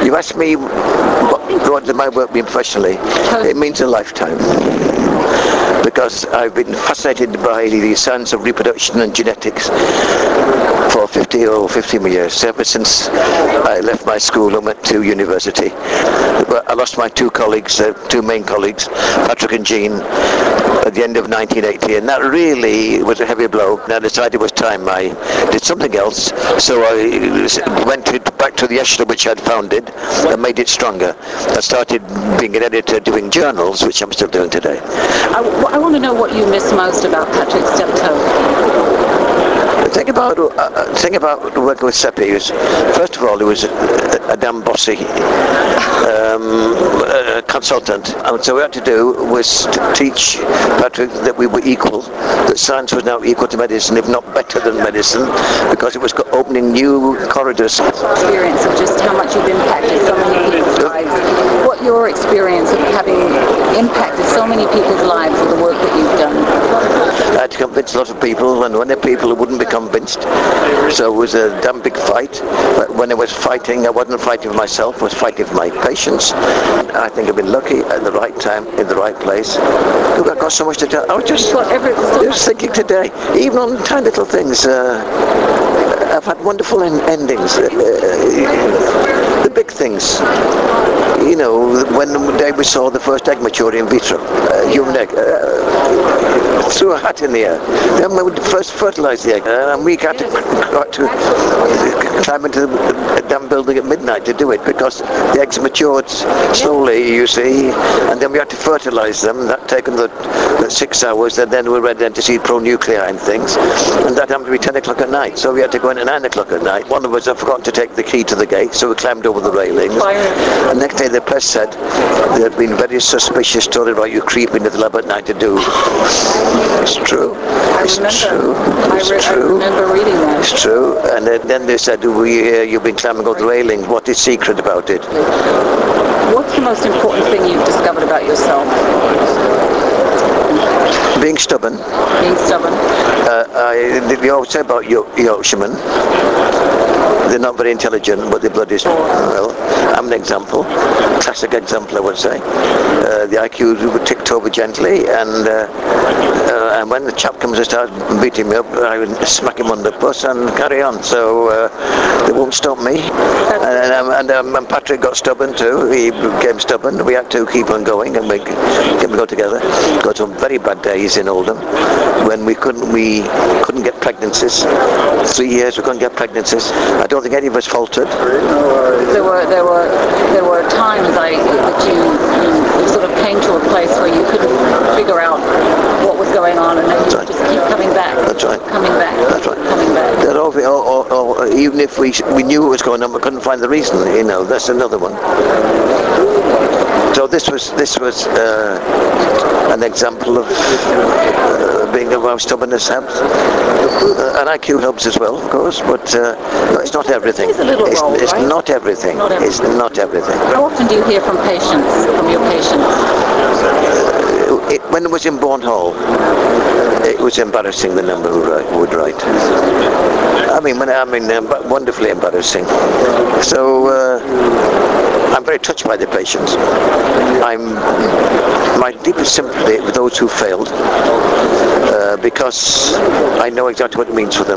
You asked me what does my work mean professionally? It means a lifetime. Because I've been fascinated by the science of reproduction and genetics for 15 years, ever since I left my school and went to university. But I lost my two main colleagues, Patrick and Jean, at the end of 1980, and that really was a heavy blow. And I decided it was time I did something else, so I went back to the Echelon which I'd founded and made it stronger. I started being an editor doing journals, which I'm still doing today. I want to know what you miss most about Patrick Steptoe. The thing about working with Seppi is, first of all, he was a damn bossy consultant, and so what we had to do was to teach Patrick that we were equal, that science was now equal to medicine, if not better than medicine, because it was opening new corridors. Experience of just how much you've impacted so many people's lives. What your experience of having impacted so many people's lives with the work that you've done? I had to convince a lot of people, and when there were people who wouldn't be convinced, so it was a damn big fight. But when I was fighting, I wasn't fighting for myself, I was fighting for my patients. I think I've been lucky at the right time, in the right place. Look, I've got so much to tell. I was just thinking today, even on tiny little things, I've had wonderful endings. The big things. You know, when the day we saw the first egg mature in vitro, human egg, threw a hat in the air. Then we would first fertilise the egg, and we had to climb into the damn building at midnight to do it, because the eggs matured slowly, you see, and then we had to fertilise them. That taken the 6 hours, and then we were ready to see pronuclei and things, and that happened to be 10 o'clock at night, so we had to go in at 9 o'clock at night. One of us had forgotten to take the key to the gate, so we climbed over the railings, and next day the press said there had been very suspicious story about you creeping into the lab at night to do. It's true. It's true. I remember reading that. It's true. And then they said, you've been climbing over the railing. What is secret about it? What's the most important thing you've discovered about yourself? Being stubborn. Being stubborn. We always say about Yorkshiremen, they're not very intelligent, but they're bloody smart. Well, I'm an example, classic example, I would say. The IQ would ticked over gently, and when the chap comes and starts beating me up, I would smack him on the bus and carry on. So they won't stop me. And Patrick got stubborn too. He became stubborn. We had to keep on going, and we go together. Got some very bad days in Oldham when we couldn't get pregnancies. 3 years we couldn't get pregnancies. I don't think any of us faltered. There were times that you sort of came to a place where you couldn't figure out what was going on, and then you just keep coming back. That's right. Coming back. That's right. Coming back. Even if we knew what was going on, we couldn't find the reason. You know, that's another one. So this was an example of being around stubbornness helps, and IQ helps as well, of course. But no, it's not everything. It's not everything. It's not everything. How often do you hear from your patients? When it was in Bourne Hall, it was embarrassing the number who would write. Wonderfully embarrassing. So I'm very touched by the patients. My deepest sympathy with those who failed, because I know exactly what it means for them.